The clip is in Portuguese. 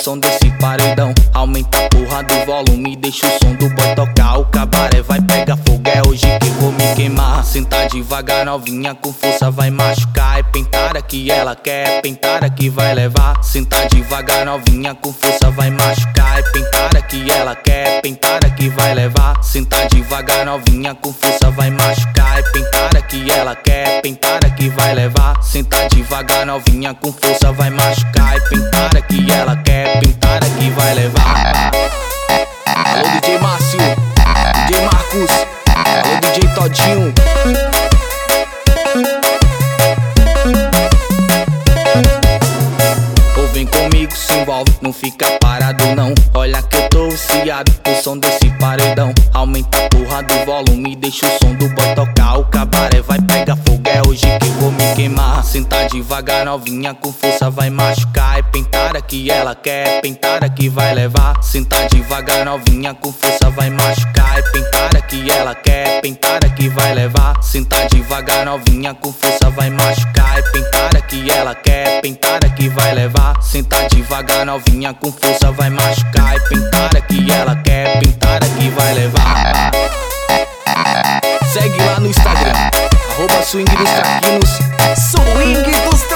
som desse paredão. Aumenta a porra do volume, deixa o som do boy tocar. O cabaré vai pegar fogo, é hoje que vou me queimar. Senta devagar, novinha, com força vai machucar. É pentada que ela quer, é pentada que vai levar. Senta devagar, novinha, com força vai machucar. É pentada que ela quer, é pentada que vai levar. Senta devagar, novinha, com força vai machucar. É pentada que ela quer, é pentada que vai levar. Senta devagar, novinha, com força vai machucar. É pentada que ela quer, é pentada que vai levar. Alô DJ Márcio, DJ Marcos, alô DJ Todinho. Ou vem comigo, se envolve, não fica parado não. Olha que eu tô viciado no som desse paredão. Aumenta a porra do volume, deixa o som do boy tocar. O cabaré vai pegar fogo, é hoje que vou me queimar. Senta devagar, novinha, com força vai machucar. É pentada que ela quer, é pentada que vai levar. Senta devagar, novinha, com força vai machucar. É pentada que ela quer, é pentada que vai levar. Senta devagar, novinha, com força vai machucar. É pentada que ela quer, é pentada que vai levar. Senta devagar, novinha, com força vai machucar. É pentada que ela quer, é pentada que vai levar. Segue lá no Instagram, @swing dos traquinos. Swing dos